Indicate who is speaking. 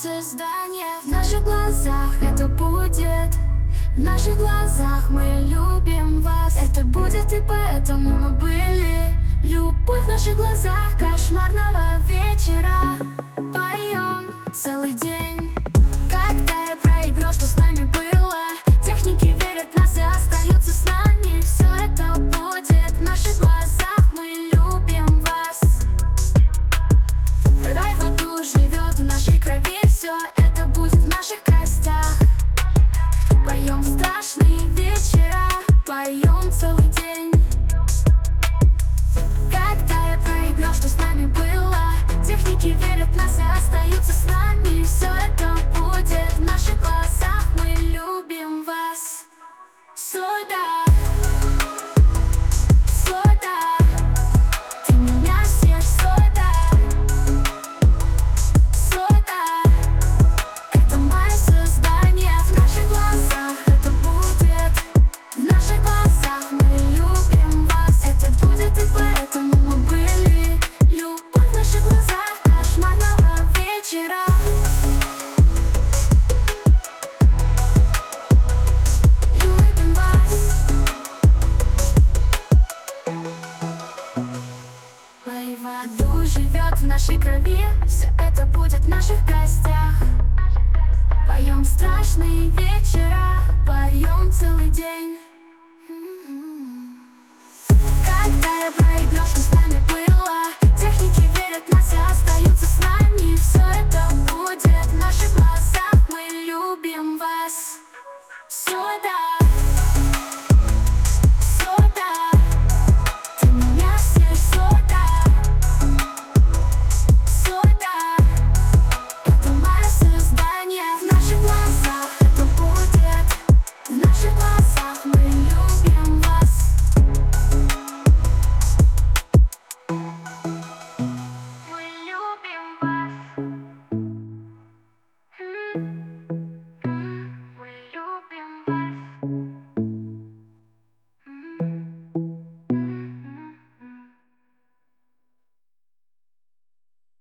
Speaker 1: создание. В наших глазах это будет. В наших глазах мы любим вас. Это будет, и поэтому мы были. Любовь в наших глазах кошмарного вечера. Поем целый день. Когда я проиграл, что с нами было. Техники верят в нас и остаются с нами. Все это будет в наших глазах. Мы любим вас. Рай в аду живет в нашей крови. Все это будет в наших костях. Поем страшные вечера. Поем целый день. Когда я проиграл, что с нами было. Техники верят в нас и остаются с нами. Все это будет в наших глазах. Мы любим вас. Сюда, сюда. Ты меня всех сюда, сюда. Это мое создание. В наших глазах это будет. В наших глазах мы любим вас. Это будет, и поэтому мы были. Любовь в наших глазах кошмарного вечера. Любим вас. Рай в аду живет в нашей крови. Все это будет в наших костях. Поем страшные вечера. Поем целый день.